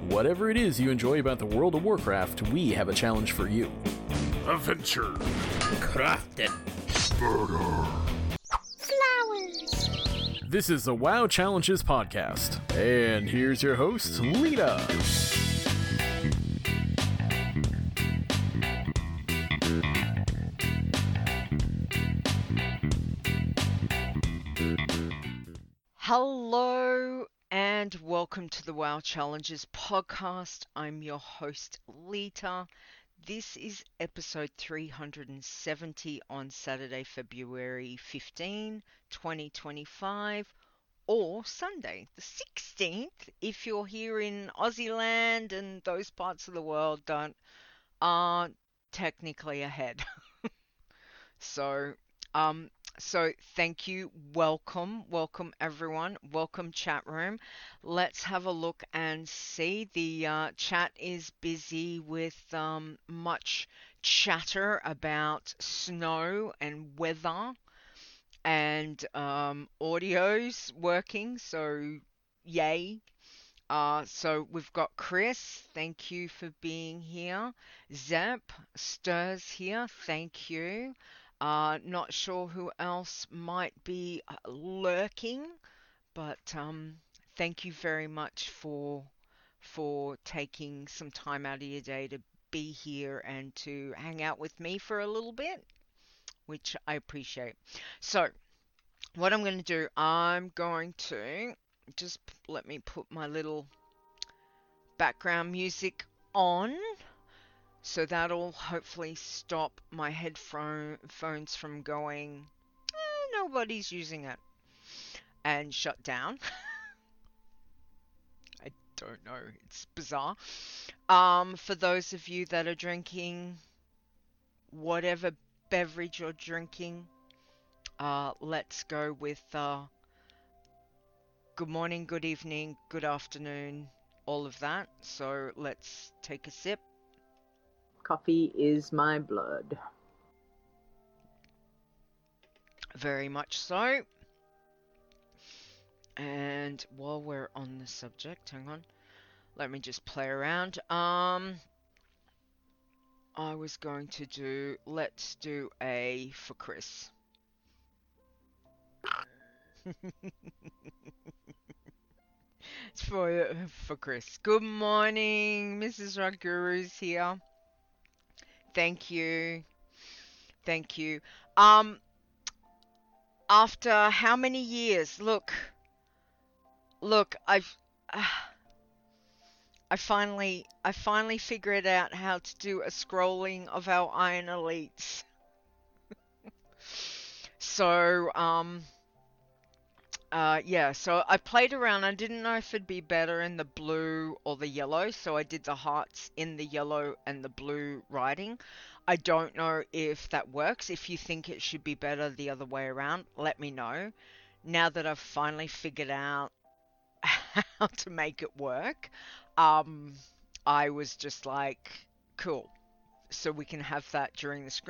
Whatever it is you enjoy about the World of Warcraft, we have a challenge for you. Adventure. Crafting. Murder. Flowers. This is the WoW Challenges podcast. And here's your host, Lita. Hello and welcome to the WoW Challenges podcast. I'm your host, Lita. This is episode 370 on Saturday, February 15, 2025, or Sunday, the 16th, if you're here in Aussie land and those parts of the world aren't technically ahead. So thank you, welcome everyone, welcome chat room. Let's have a look and see. The chat is busy with much chatter about snow and weather and audio's working, so yay. So we've got Chris, thank you for being here. Zep, Stirs here, thank you. Not sure who else might be lurking, but thank you very much for taking some time out of your day to be here and to hang out with me for a little bit, which I appreciate. So, what I'm going to do, I'm going to just let me put my little background music on. So that'll hopefully stop my headphones from going, nobody's using it, and shut down. I don't know, it's bizarre. For those of you that are drinking whatever beverage you're drinking, let's go with good morning, good evening, good afternoon, all of that. So let's take a sip. Coffee is my blood. Very much so. And while we're on the subject, hang on. Let me just play around. I was going to do, let's do a for Chris. It's for Chris. Good morning, Mrs. Raguru's here. Thank you. Thank you. After how many years? Look, I finally figured out how to do a scrolling of our Iron Elites. So, yeah, so I played around. I didn't know if it'd be better in the blue or the yellow, so I did the hearts in the yellow and the blue writing. I don't know if that works. If you think it should be better the other way around, let me know. Now that I've finally figured out how to make it work, I was just like, cool. So we can have that during the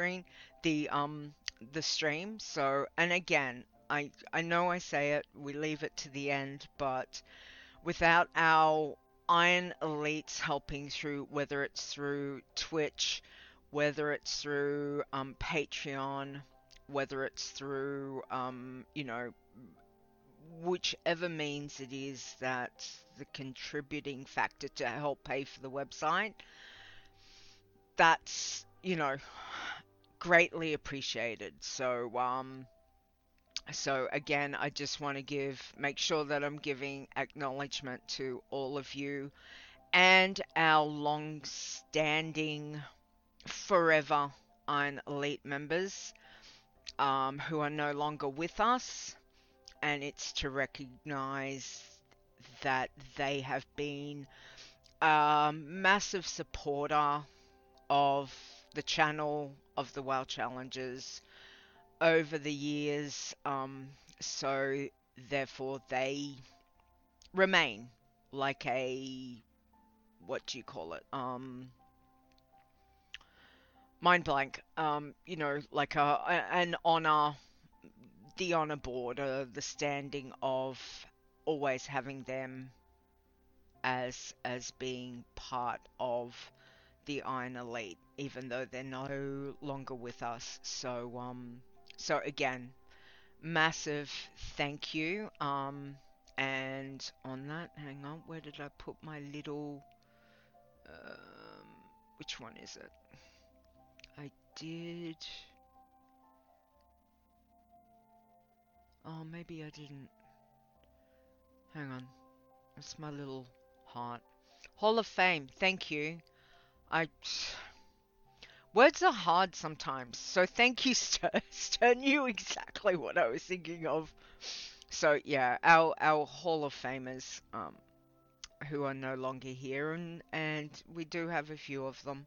stream. So, and again, I know I say it, we leave it to the end, but without our Iron Elites helping through, whether it's through Twitch, whether it's through Patreon, whether it's through, whichever means it is that's the contributing factor to help pay for the website, that's, greatly appreciated. So again, I just want to make sure that I'm giving acknowledgement to all of you and our long-standing, forever Iron Elite members who are no longer with us, and it's to recognize that they have been a massive supporter of the channel, of the WoW Challenges, over the years, so therefore they remain like a, what do you call it, mind blank, like an honor, the honor board, the standing of always having them as being part of the Iron Elite, even though they're no longer with us. So again, massive thank you. And on that, hang on, where did I put my little? Which one is it? I did. Oh, maybe I didn't. Hang on. That's my little heart. Hall of Fame, thank you. Words are hard sometimes, so thank you, Stern knew exactly what I was thinking of. So yeah, our Hall of Famers, who are no longer here, and we do have a few of them,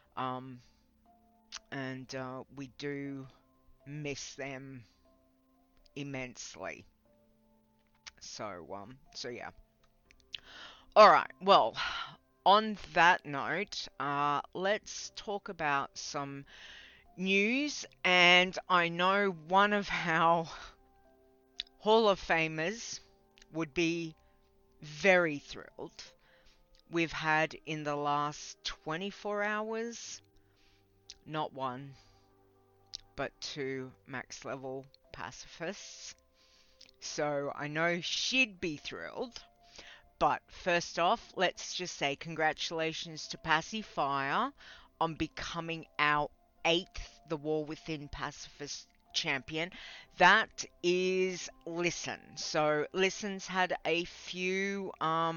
and we do miss them immensely. So yeah. All right. Well, on that note, let's talk about some news. And I know one of our Hall of Famers would be very thrilled. We've had in the last 24 hours, not one, but 2 max level pacifists. So I know she'd be thrilled. But first off, let's just say congratulations to Pacifier on becoming our 8th The War Within Pacifist champion. That is Listen. So Listen's had a few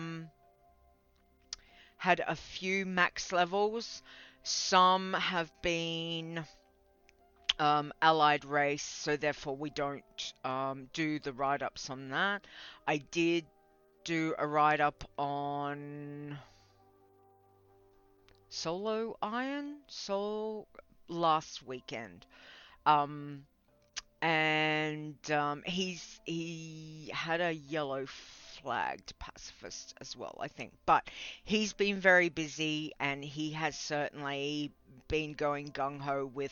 max levels. Some have been allied race, so therefore we don't do the write-ups on that. I did do a write-up on Solo Iron last weekend. He had a yellow flagged pacifist as well, I think. But he's been very busy, and he has certainly been going gung-ho with,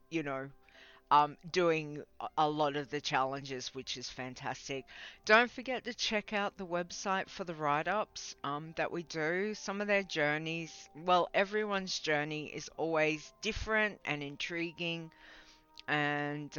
doing a lot of the challenges, which is fantastic. Don't forget to check out the website for the write-ups that we do. Some of their journeys, well, everyone's journey is always different and intriguing, and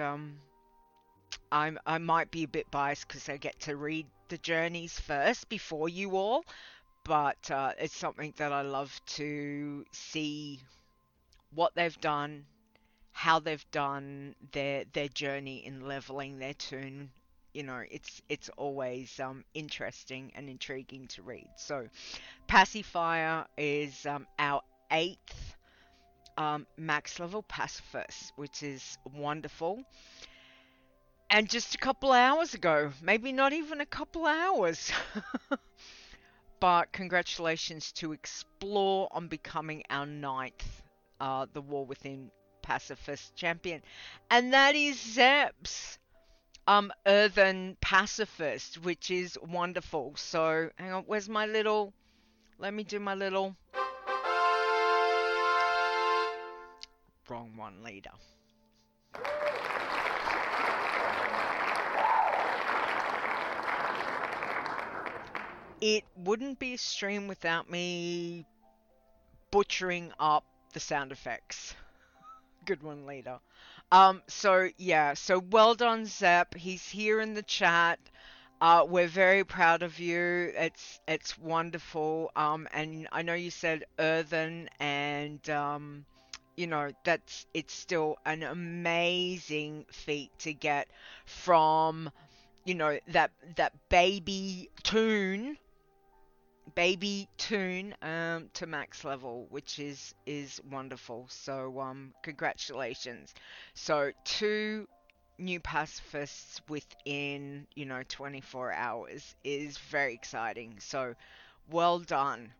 I might be a bit biased because I get to read the journeys first before you all, but it's something that I love to see what they've done, how they've done their journey in leveling their toon. It's always interesting and intriguing to read. So Pacifier is our 8th max level pacifist, which is wonderful. And just a couple hours ago, maybe not even a couple hours, but congratulations to Explore on becoming our 9th The War Within Pacifist champion, and that is Zeps, Earthen Pacifist, which is wonderful. So hang on, where's my little? Let me do my little. Wrong one, leader. It wouldn't be a stream without me butchering up the sound effects. Good one, leader. So well done, Zep. He's here in the chat. We're very proud of you. It's wonderful. And I know you said Earthen, and it's still an amazing feat to get from, that baby toon to max level, which is wonderful. So congratulations. So 2 new pacifists within 24 hours is very exciting. So well done.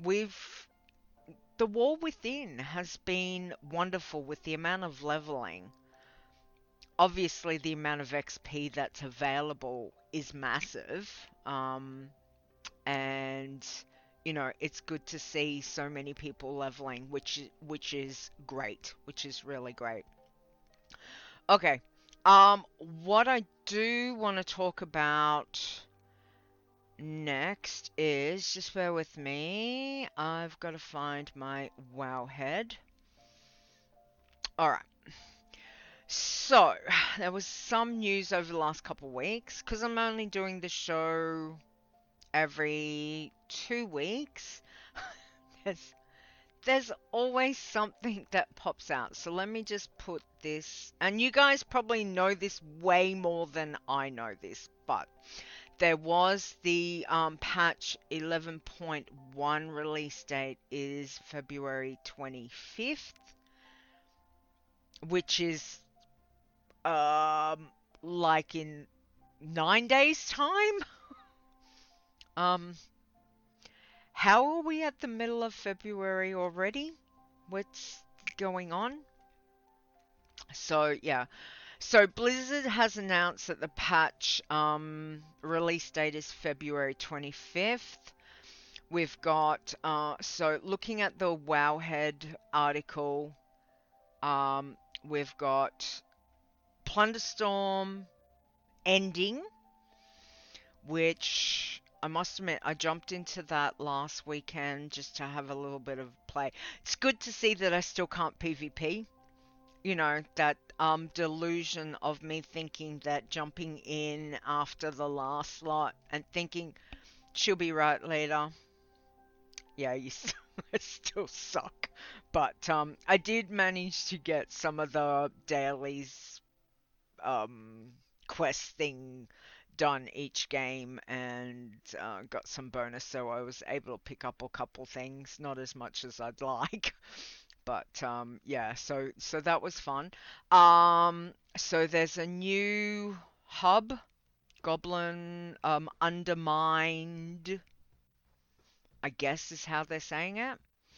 The War Within has been wonderful with the amount of leveling. Obviously the amount of XP that's available is massive. And it's good to see so many people leveling, which is great, which is really great. Okay, what I do want to talk about next is, just bear with me, I've got to find my wow head. Alright, so there was some news over the last couple of weeks, because I'm only doing the show every 2 weeks. there's always something that pops out. So let me just put this, and you guys probably know this way more than I know this, but there was the patch 11.1 release date is February 25th, which is like in 9 days time. How are we at the middle of February already? What's going on? So yeah, so Blizzard has announced that the patch release date is February 25th. We've got so looking at the Wowhead article, we've got Plunderstorm ending, which I must admit, I jumped into that last weekend just to have a little bit of play. It's good to see that I still can't PvP. You know, that delusion of me thinking that jumping in after the last slot and thinking she'll be right later. Yeah, you still suck. But I did manage to get some of the dailies quest thing done each game, and got some bonus, so I was able to pick up a couple things, not as much as I'd like, but yeah, so that was fun. So there's a new hub, Goblin Undermined, I guess is how they're saying it.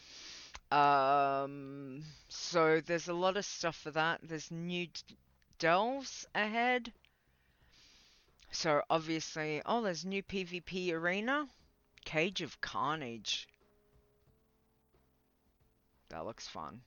So there's a lot of stuff for that. There's new delves ahead. So obviously, oh, there's new PvP arena. Cage of Carnage. That looks fun.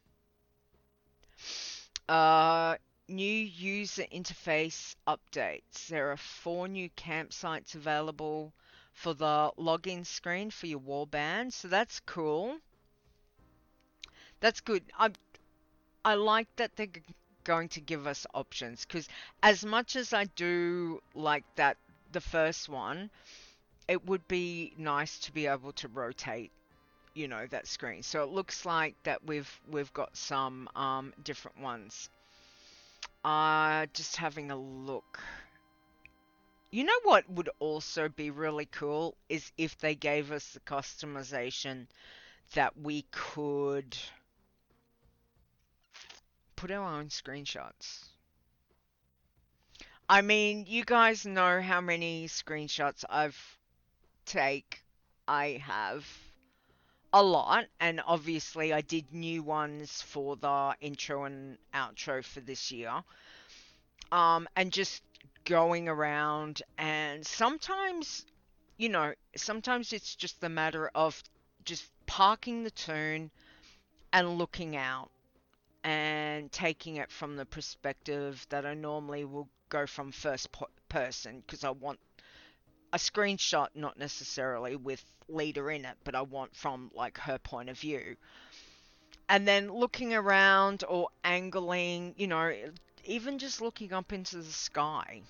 New user interface updates. There are 4 new campsites available for the login screen for your warband. So that's cool. That's good. I like that they're going to give us options, because as much as I do like that, the first one, it would be nice to be able to rotate, you know, that screen. So it looks like that we've got some different ones. Just having a look. You know what would also be really cool is if they gave us the customization that we could put our own screenshots. I mean, you guys know how many screenshots I have a lot, and obviously I did new ones for the intro and outro for this year. And just going around, and sometimes, you know, sometimes it's just the matter of just parking the tune and looking out and taking it from the perspective that I normally will go from first person, because I want a screenshot, not necessarily with Lita in it, but I want from like her point of view. And then looking around or angling, you know, even just looking up into the sky.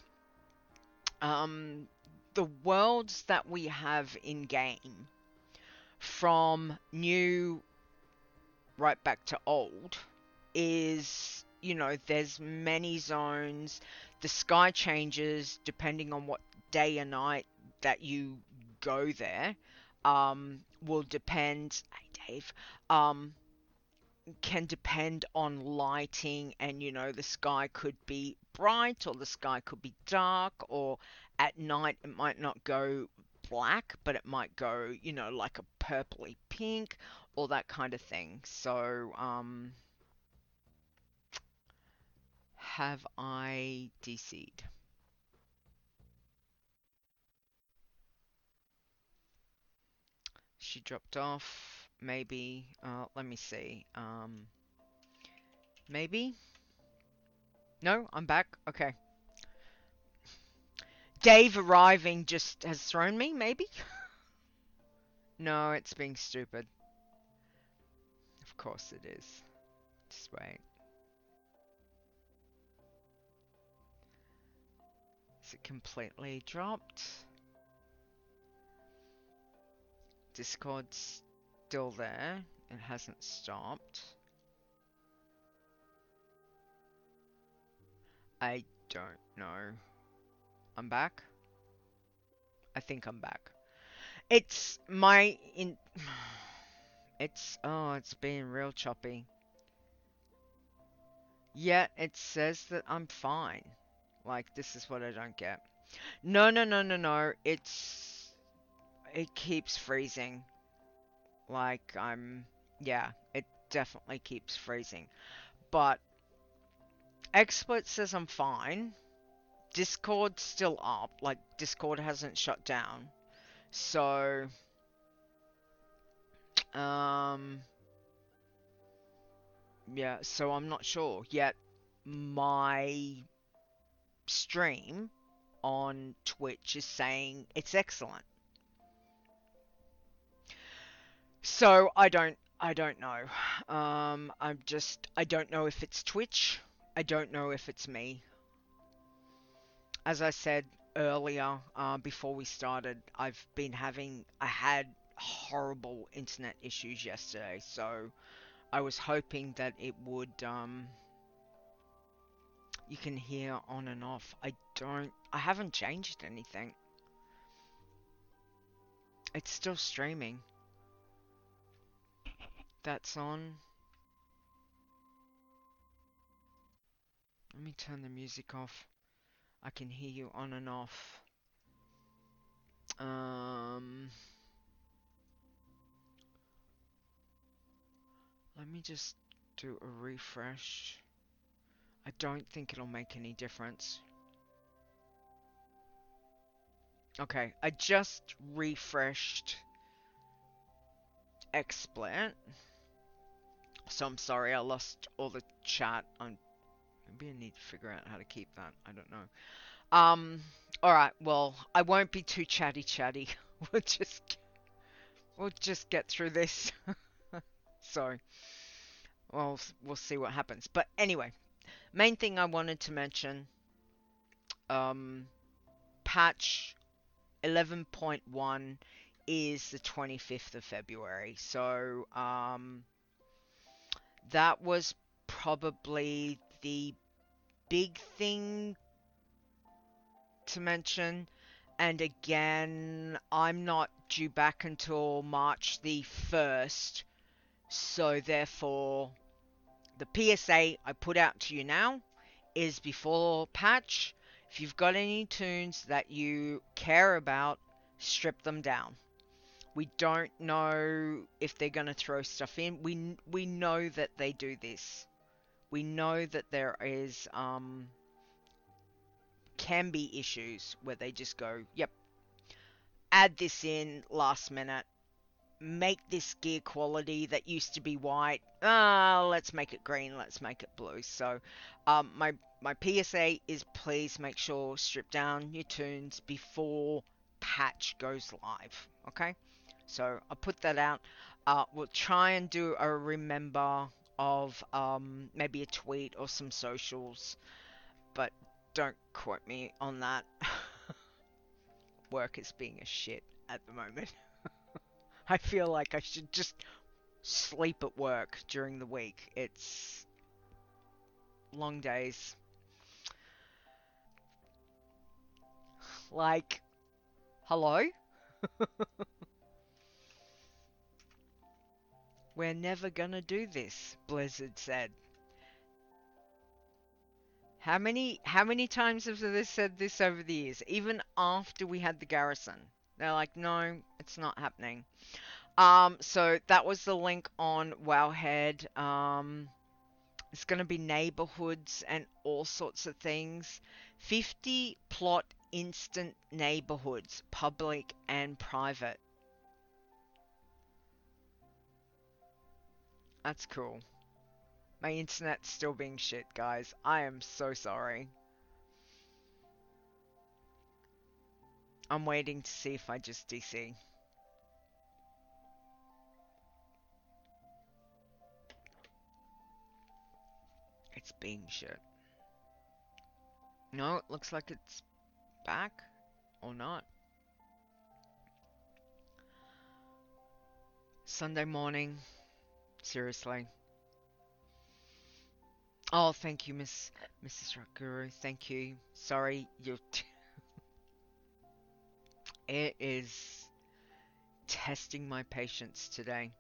The worlds that we have in game, from new right back to old, is, you know, there's many zones. The sky changes depending on what day and night that you go there. Will depend, hey Dave, can depend on lighting, and you know, the sky could be bright or the sky could be dark, or at night it might not go black, but it might go, you know, like a purpley pink, or that kind of thing. So have I DC'd? She dropped off, maybe. Let me see. Maybe? No, I'm back. Okay. Dave arriving just has thrown me, maybe? No, it's being stupid. Of course it is. Just wait. Is it completely dropped? Discord's still there. It hasn't stopped. I don't know. I'm back? I think I'm back. It's it's being real choppy. Yet it says that I'm fine. Like, this is what I don't get. No. It keeps freezing. Like, yeah, it definitely keeps freezing. But XSplit says I'm fine. Discord's still up. Like, Discord hasn't shut down. So, yeah, so I'm not sure. Yet, my stream on Twitch is saying it's excellent. So, I don't know. I don't know if it's Twitch. I don't know if it's me. As I said earlier, before we started, I had horrible internet issues yesterday, so I was hoping that it would, you can hear on and off. I haven't changed anything. It's still streaming. That's on. Let me turn the music off. I can hear you on and off. Let me just do a refresh. I don't think it'll make any difference. Okay, I just refreshed XSplit. So I'm sorry, I lost all the chat. Maybe I need to figure out how to keep that. I don't know. Alright, well, I won't be too chatty. We'll just get through this. So, well, we'll see what happens. But anyway, main thing I wanted to mention, patch 11.1 is the 25th of February. So, that was probably the big thing to mention. And again, I'm not due back until March the 1st. So therefore, the PSA I put out to you now is before patch. If you've got any tunes that you care about, strip them down. We don't know if they're going to throw stuff in. We know that they do this. We know that there is can be issues where they just go, yep, add this in last minute. Make this gear quality that used to be white. Let's make it green. Let's make it blue. So, my PSA is please make sure strip down your tunes before patch goes live. Okay, so I'll put that out. We'll try and do a remember of maybe a tweet or some socials, but don't quote me on that. Work is being a shit at the moment. I feel like I should just sleep at work during the week. It's long days. Like, hello? We're never gonna do this, Blizzard said. How many times have they said this over the years? Even after we had the garrison. They're like, no, it's not happening. So that was the link on Wowhead. It's going to be neighborhoods and all sorts of things. 50 plot instant neighborhoods, public and private. That's cool. My internet's still being shit, guys. I am so sorry. I'm waiting to see if I just DC. It's being shit. No, it looks like it's back. Or not. Sunday morning. Seriously. Oh, thank you, Mrs. Guru. Thank you. Sorry, you're... It is testing my patience today.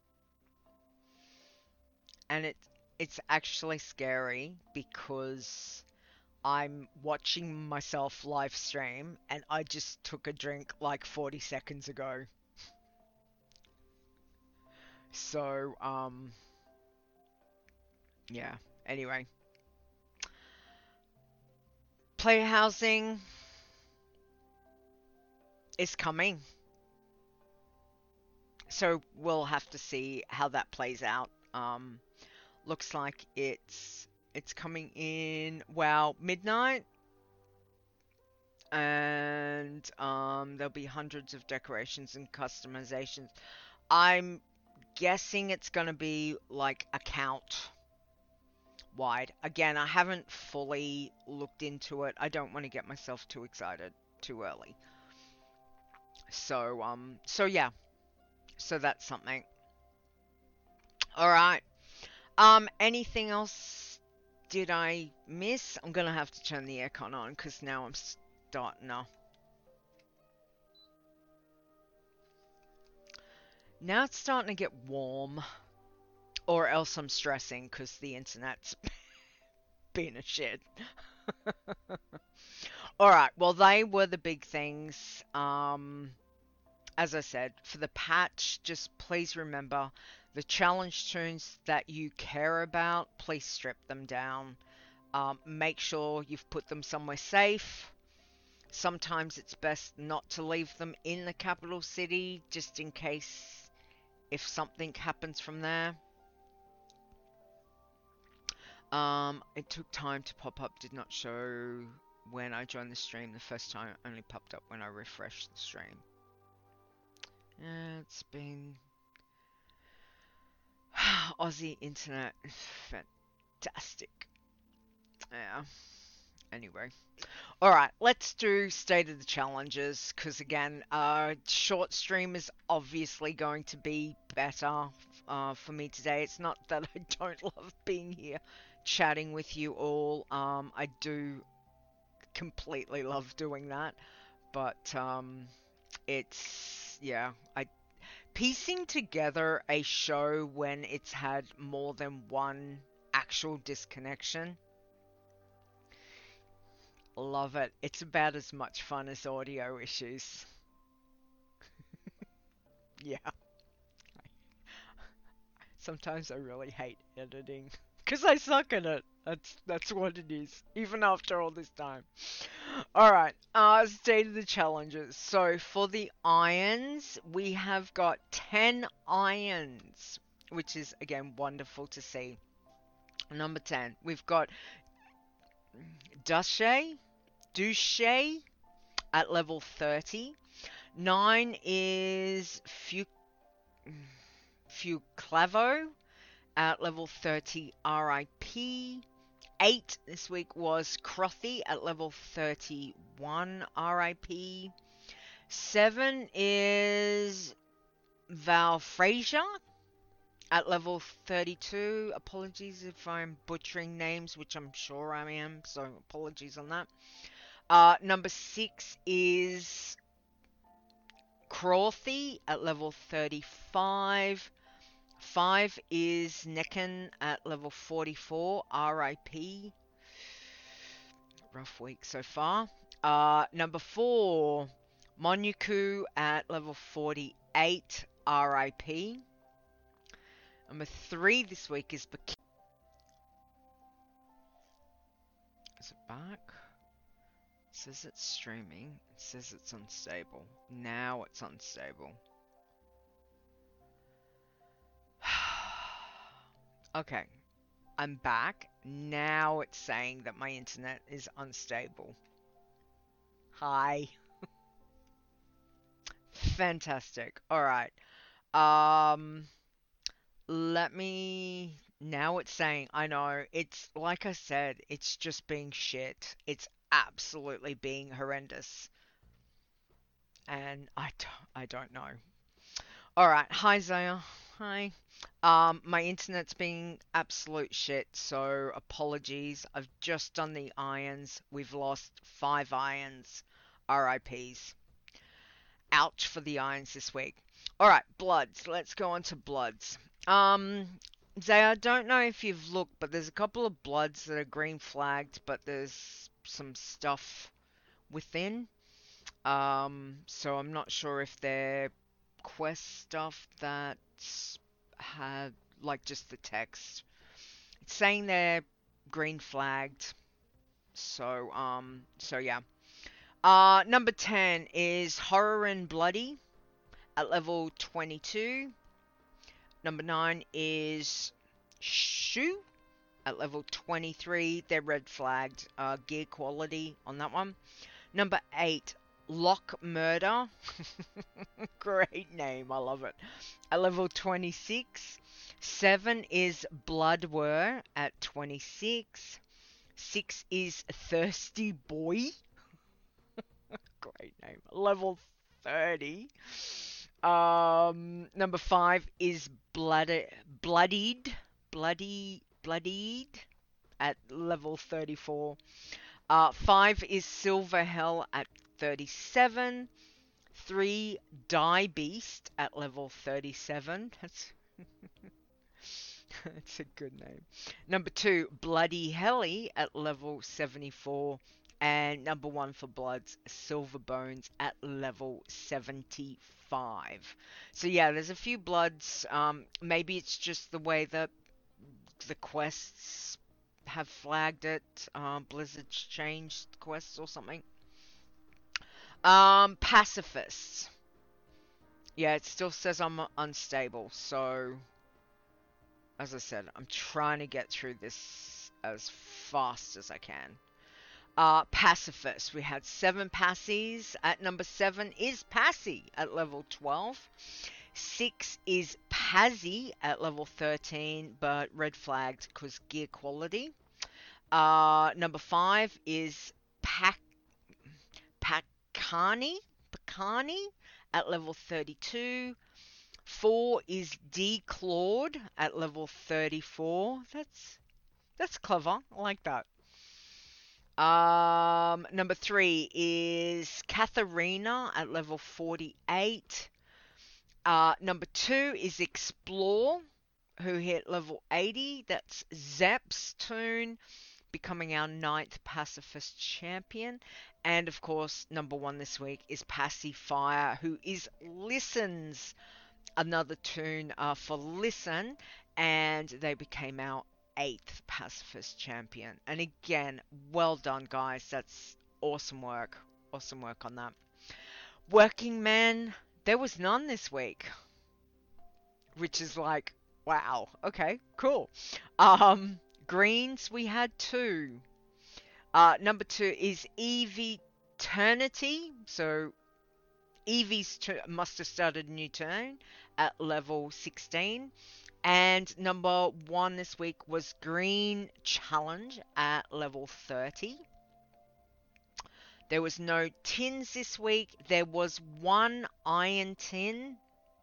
And it's actually scary because I'm watching myself live stream and I just took a drink like 40 seconds ago. So, yeah. Anyway. Player housing is coming. So we'll have to see how that plays out. Looks like it's coming in, well, midnight. And there'll be hundreds of decorations and customizations. I'm guessing it's going to be like account wide. Again, I haven't fully looked into it. I don't want to get myself too excited too early. So yeah. So that's something. All right. Anything else did I miss? I'm going to have to turn the aircon on because now I'm starting to... Now it's starting to get warm. Or else I'm stressing because the internet's being a shit. Alright, well they were the big things. As I said, for the patch, just please remember the challenge tunes that you care about, please strip them down. Make sure you've put them somewhere safe. Sometimes it's best not to leave them in the capital city, just in case if something happens from there. It took time to pop up, did not show when I joined the stream the first time, it only popped up when I refreshed the stream. It's been... Aussie internet is fantastic. Yeah. Anyway. Alright, let's do State of the Challenges, because again, short stream is obviously going to be better for me today. It's not that I don't love being here chatting with you all. I do completely love doing that, but it's... yeah, piecing together a show when it's had more than one actual disconnection. Love it. It's about as much fun as audio issues. Yeah. Sometimes I really hate editing because I suck at it. That's what it is, even after all this time. Alright, state of the challenges. So for the irons, we have got 10 irons, which is again wonderful to see. Number 10, we've got Duche at level 30. 9 is Fuclavo at level 30 RIP. 8 this week was Crothy at level 31 RIP. 7 is Val Frazier at level 32. Apologies if I'm butchering names, which I'm sure I am, so apologies on that. Number 6 is Crothy at level 35. 5 is Necken at level 44, RIP. Rough week so far. Number 4, Monyuku at level 48, RIP. Number 3 this week is Bikini. Is it back? It says it's streaming. It says it's unstable. Now it's unstable. Okay, I'm back. Now it's saying that my internet is unstable. Hi. Fantastic. All right. Um, let me. Now it's saying, I know, it's like I said, it's just being shit. It's absolutely being horrendous. And I don't know. All right. Hi, Zaya. Hi. My internet's being absolute shit, so apologies. I've just done the irons. We've lost 5 irons. RIPs. Ouch for the irons this week. Alright, Bloods. Let's go on to Bloods. Zay, I don't know if you've looked, but there's a couple of Bloods that are green flagged, but there's some stuff within. So I'm not sure if they're quest stuff that had, like, just the text. It's saying they're green flagged. So yeah. Number 10 is Horror and Bloody at level 22. Number 9 is Shoe at level 23. They're red flagged. Gear quality on that one. Number 8, Lock Murder. Great name, I love it. At level 26. 7 is Blood Whir at 26. 6 is Thirsty Boy. Great name. Level 30. Number 5 is Bloodied at level 34. 5 is Silver Hell at 37. 3, Die Beast at level 37. That's a good name. Number 2, Bloody Helly at level 74. And number 1 for Bloods, Silver Bones at level 75. So yeah, there's a few Bloods. Maybe it's just the way that the quests have flagged it. Blizzard's changed quests or something. Pacifists. Yeah, it still says I'm unstable. So, as I said, I'm trying to get through this as fast as I can. Pacifist. We had 7 passies. At number 7 is Passy at level 12. 6 is Pazzy at level 13, but red flagged because gear quality. Number 5 is Pakani at level 32. 4 is Declawed at level 34. That's clever. I like that. Number 3 is Katharina at level 48. Number 2 is Explore, who hit level 80. That's Zep's tune, becoming our 9th Pacifist champion. And of course, number 1 this week is Pacifier, who is Listen's another tune for Listen, and they became our 8th Pacifist champion. And again, well done, guys. That's awesome work. Awesome work on that. Working Man, there was none this week, which is like, wow. Okay, cool. Greens, we had 2. Number 2 is Eve Eternity. So Evie's must have started a new turn at level 16. And number 1 this week was Green Challenge at level 30. There was no tins this week. There was 1 iron tin.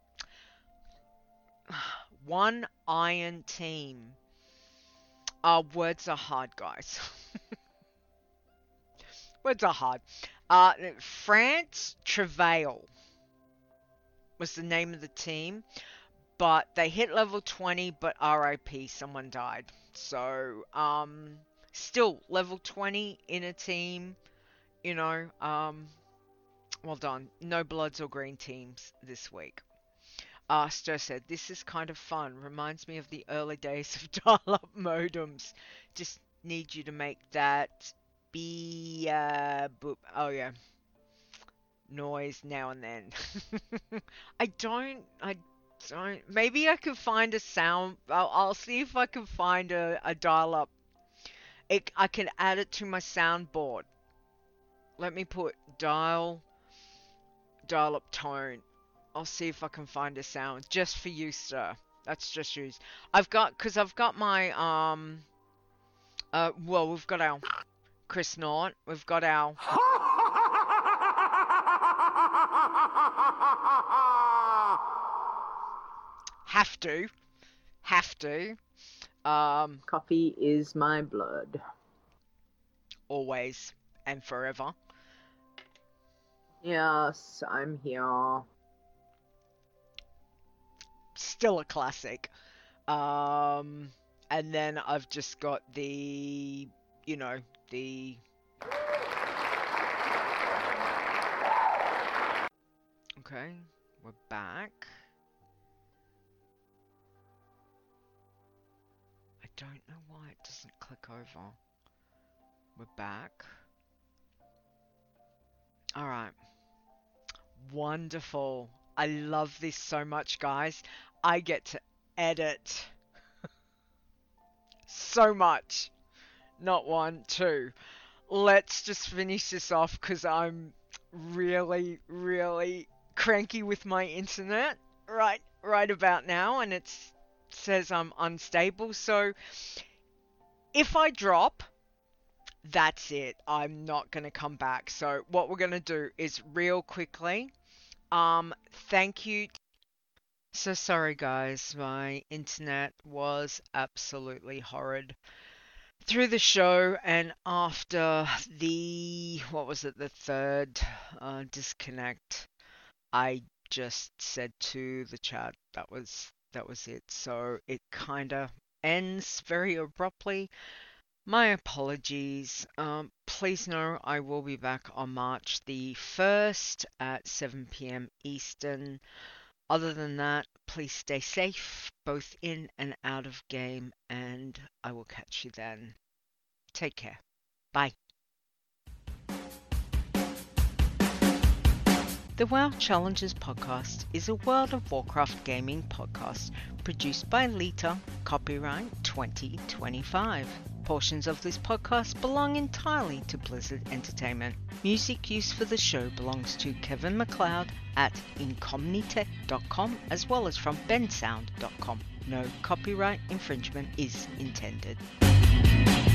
1 iron team. Words are hard, guys. Words are hard. France Travail was the name of the team. But they hit level 20, but RIP, someone died. So, still, level 20 in a team, you know, well done. No Bloods or Green teams this week. Stir said, this is kind of fun. Reminds me of the early days of dial-up modems. Just need you to make that boop. Oh, yeah. Noise now and then. I don't, maybe I can find a sound. I'll see if I can find a dial-up. I can add it to my soundboard. Let me put dial-up tone I'll see if I can find a sound just for you, sir. That's just you. I've got my well, we've got our Chris Nort. We've got our have to. Coffee is my blood. Always and forever. Yes, I'm here. Still a classic. And then I've just got the, you know, the... Okay, we're back. I don't know why it doesn't click over. We're back. Alright. Wonderful. I love this so much, guys. I get to edit so much. Not one, two. Let's just finish this off because I'm really, really cranky with my internet right about now, and it says I'm unstable. So if I drop, that's it. I'm not going to come back. So what we're going to do is real quickly, thank you. So sorry guys, my internet was absolutely horrid through the show, and after the, the third disconnect, I just said to the chat that was it. So it kind of ends very abruptly. My apologies. Please know I will be back on March the 1st at 7 p.m. Eastern. Other than that, please stay safe, both in and out of game, and I will catch you then. Take care. Bye. The WoW Challenges podcast is a World of Warcraft gaming podcast produced by Lita, copyright 2025. Portions of this podcast belong entirely to Blizzard Entertainment. Music used for the show belongs to Kevin MacLeod at Incomnitech.com as well as from bensound.com. No copyright infringement is intended.